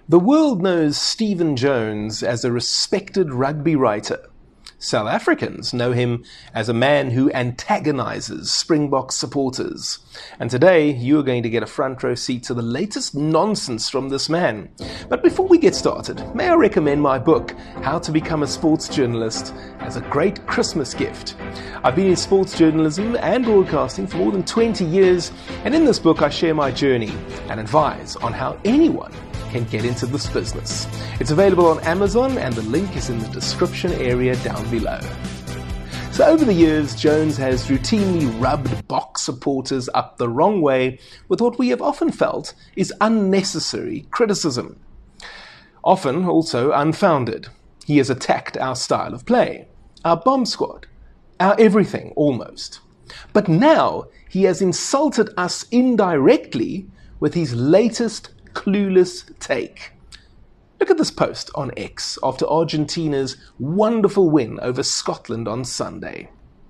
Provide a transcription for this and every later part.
The world knows Stephen Jones as a respected rugby writer. South Africans know him as a man who antagonizes Springbok supporters. And today, you are going to get a front row seat to the latest nonsense from this man. But before we get started, may I recommend my book, How to Become a Sports Journalist, as a great Christmas gift. I've been in sports journalism and broadcasting for more than 20 years, and in this book I share my journey and advise on how anyone can get into this business. It's available on Amazon and the link is in the description area down below. So over the years, Jones has routinely rubbed Bok supporters up the wrong way with what we have often felt is unnecessary criticism. Often also unfounded. He has attacked our style of play, our bomb squad, our everything almost. But now he has insulted us indirectly with his latest clueless take. Look at this post on X after Argentina's wonderful win over Scotland on Sunday.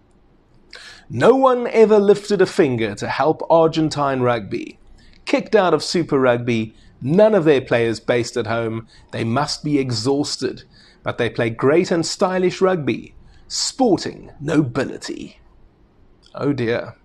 No one ever lifted a finger to help Argentine rugby. Kicked out of Super Rugby, none of their players based at home. They must be exhausted, but they play great and stylish rugby. Sporting nobility. Oh dear.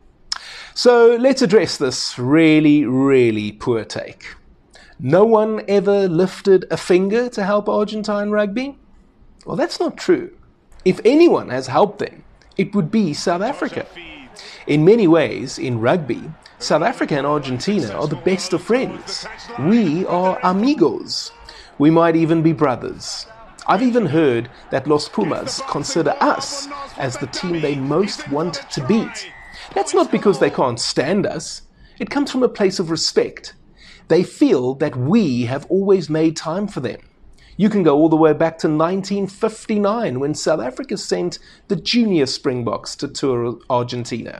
So let's address this really poor take. No one ever lifted a finger to help Argentine rugby? Well, that's not true. If anyone has helped them, it would be South Africa. In many ways, in rugby, South Africa and Argentina are the best of friends. We are amigos. We might even be brothers. I've even heard that Los Pumas consider us as the team they most want to beat. That's not because they can't stand us. It comes from a place of respect. They feel that we have always made time for them. You can go all the way back to 1959 when South Africa sent the junior Springboks to tour Argentina.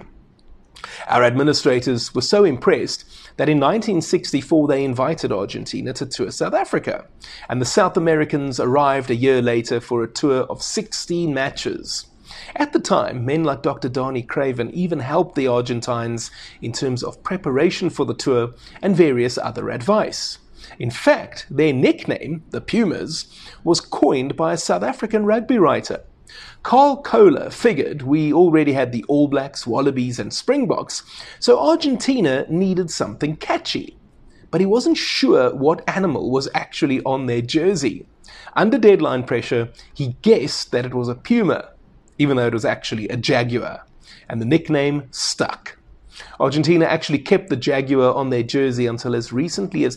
Our administrators were so impressed that in 1964 they invited Argentina to tour South Africa. And the South Americans arrived a year later for a tour of 16 matches. At the time, men like Dr. Danie Craven even helped the Argentines in terms of preparation for the tour and various other advice. In fact, their nickname, the Pumas, was coined by a South African rugby writer. Carl Kohler figured we already had the All Blacks, Wallabies and Springboks, so Argentina needed something catchy. But he wasn't sure what animal was actually on their jersey. Under deadline pressure, he guessed that it was a puma, even though it was actually a jaguar, and the nickname stuck. Argentina actually kept the jaguar on their jersey until as recently as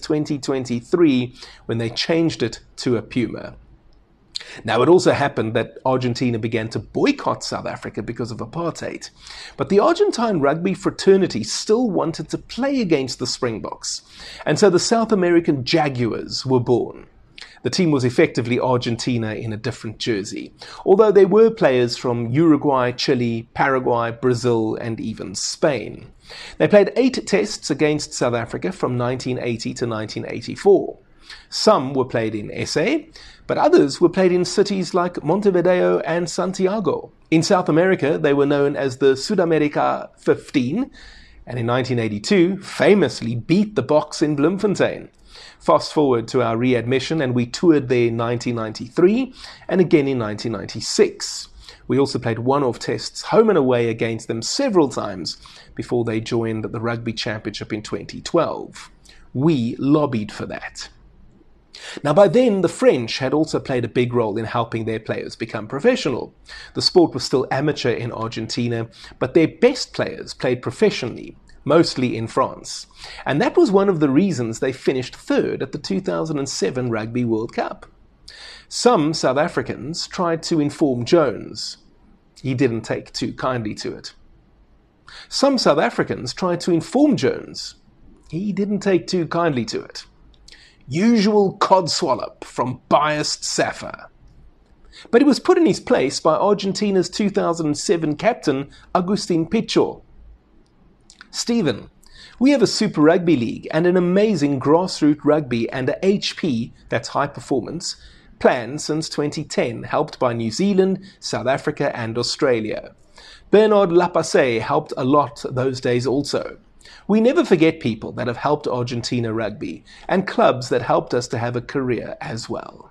2023, when they changed it to a puma. Now, it also happened that Argentina began to boycott South Africa because of apartheid, but the Argentine rugby fraternity still wanted to play against the Springboks, and so the South American Jaguars were born. The team was effectively Argentina in a different jersey, although there were players from Uruguay, Chile, Paraguay, Brazil, and even Spain. They played 8 tests against South Africa from 1980 to 1984. Some were played in SA, but others were played in cities like Montevideo and Santiago. In South America, they were known as the Sudamerica 15, and in 1982 famously beat the Boks in Bloemfontein. Fast forward to our readmission and we toured there in 1993 and again in 1996. We also played one-off tests home and away against them several times before they joined the Rugby Championship in 2012. We lobbied for that. Now by then, the French had also played a big role in helping their players become professional. The sport was still amateur in Argentina, but their best players played professionally, mostly in France. And that was one of the reasons they finished third at the 2007 Rugby World Cup. Some South Africans tried to inform Jones. He didn't take too kindly to it. Some South Africans tried to inform Jones. He didn't take too kindly to it. Usual codswallop from biased Safa. But he was put in his place by Argentina's 2007 captain, Agustin Pichot. Stephen, we have a Super Rugby League and an amazing grassroots rugby and a HP, that's high performance, plan since 2010, helped by New Zealand, South Africa and Australia. Bernard Lapasse helped a lot those days also. We never forget people that have helped Argentina rugby and clubs that helped us to have a career as well.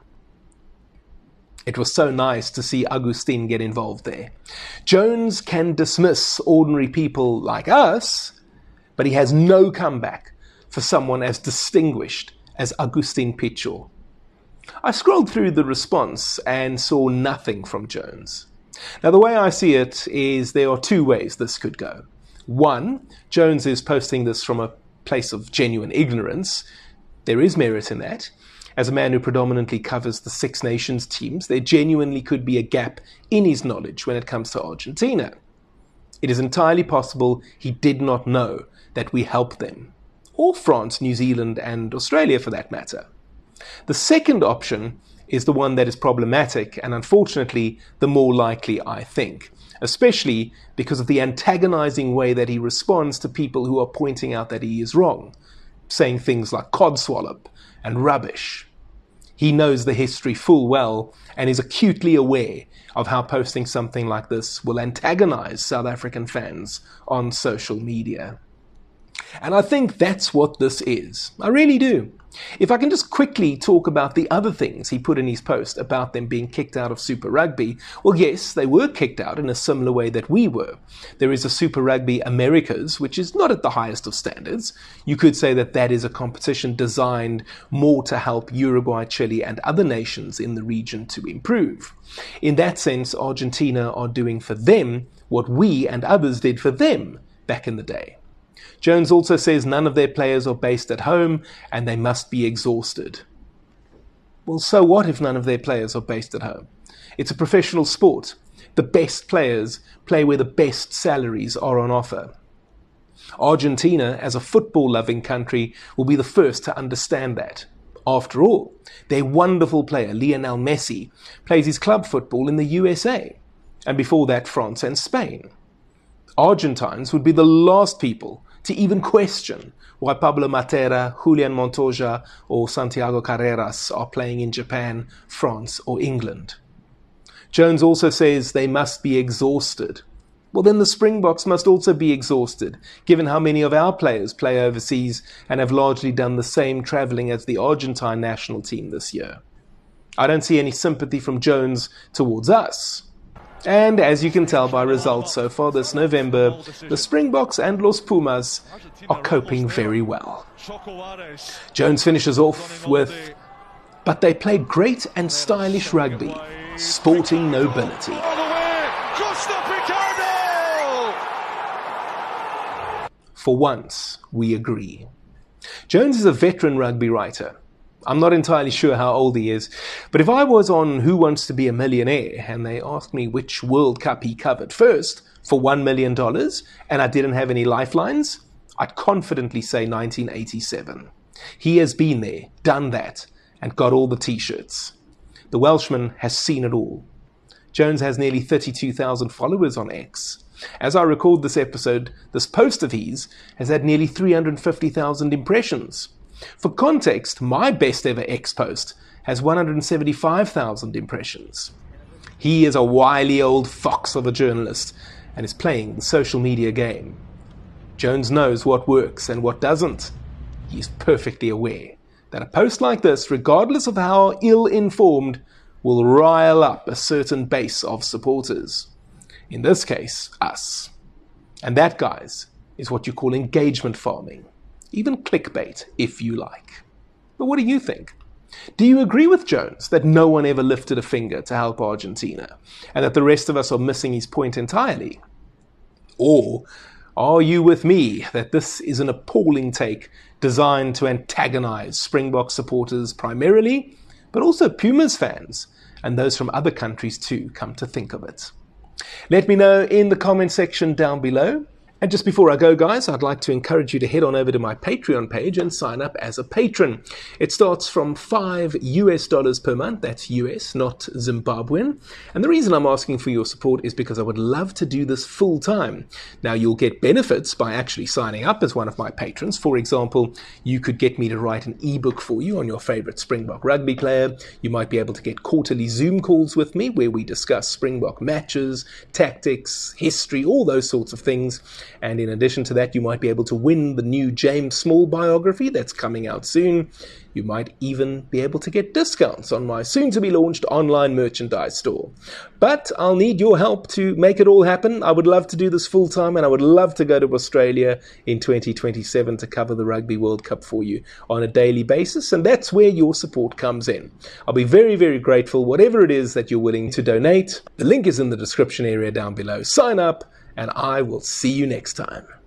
It was so nice to see Agustin get involved there. Jones can dismiss ordinary people like us, but he has no comeback for someone as distinguished as Agustin Pichot. I scrolled through the response and saw nothing from Jones. Now, the way I see it is there are two ways this could go. One, Jones is posting this from a place of genuine ignorance. There is merit in that. As a man who predominantly covers the Six Nations teams, there genuinely could be a gap in his knowledge when it comes to Argentina. It is entirely possible he did not know that we helped them, or France, New Zealand, and Australia for that matter. The second option is the one that is problematic and unfortunately the more likely, I think, especially because of the antagonizing way that he responds to people who are pointing out that he is wrong, saying things like codswallop and rubbish. He knows the history full well and is acutely aware of how posting something like this will antagonize South African fans on social media. And I think that's what this is. I really do. If I can just quickly talk about the other things he put in his post about them being kicked out of Super Rugby, well, yes, they were kicked out in a similar way that we were. There is a Super Rugby Americas, which is not at the highest of standards. You could say that that is a competition designed more to help Uruguay, Chile, and other nations in the region to improve. In that sense, Argentina are doing for them what we and others did for them back in the day. Jones also says none of their players are based at home and they must be exhausted. Well, so what if none of their players are based at home? It's a professional sport. The best players play where the best salaries are on offer. Argentina, as a football-loving country, will be the first to understand that. After all, their wonderful player, Lionel Messi, plays his club football in the USA, and before that, France and Spain. Argentines would be the last people to even question why Pablo Matera, Julian Montoya, or Santiago Carreras are playing in Japan, France, or England. Jones also says they must be exhausted. Well, then the Springboks must also be exhausted, given how many of our players play overseas and have largely done the same travelling as the Argentine national team this year. I don't see any sympathy from Jones towards us. And as you can tell by results so far this November, the Springboks and Los Pumas are coping very well. Jones finishes off with, "But they played great and stylish rugby, sporting nobility." For once, we agree. Jones is a veteran rugby writer. I'm not entirely sure how old he is, but if I was on Who Wants to Be a Millionaire and they asked me which World Cup he covered first for $1 million and I didn't have any lifelines, I'd confidently say 1987. He has been there, done that, and got all the t-shirts. The Welshman has seen it all. Jones has nearly 32,000 followers on X. As I record this episode, this post of his has had nearly 350,000 impressions. For context, my best ever X post has 175,000 impressions. He is a wily old fox of a journalist and is playing the social media game. Jones knows what works and what doesn't. He is perfectly aware that a post like this, regardless of how ill-informed, will rile up a certain base of supporters. In this case, us. And that, guys, is what you call engagement farming. Even clickbait, if you like. But what do you think? Do you agree with Jones that no one ever lifted a finger to help Argentina, and that the rest of us are missing his point entirely? Or are you with me that this is an appalling take designed to antagonize Springbok supporters primarily, but also Pumas fans, and those from other countries too, come to think of it? Let me know in the comment section down below. And just before I go, guys, I'd like to encourage you to head on over to my Patreon page and sign up as a patron. It starts from $5 per month. That's US, not Zimbabwean. And the reason I'm asking for your support is because I would love to do this full time. Now, you'll get benefits by actually signing up as one of my patrons. For example, you could get me to write an ebook for you on your favorite Springbok rugby player. You might be able to get quarterly Zoom calls with me where we discuss Springbok matches, tactics, history, all those sorts of things. And in addition to that, you might be able to win the new James Small biography that's coming out soon. You might even be able to get discounts on my soon-to-be-launched online merchandise store. But I'll need your help to make it all happen. I would love to do this full-time, and I would love to go to Australia in 2027 to cover the Rugby World Cup for you on a daily basis, and that's where your support comes in. I'll be very, very grateful, whatever it is that you're willing to donate. The link is in the description area down below. Sign up, and I will see you next time.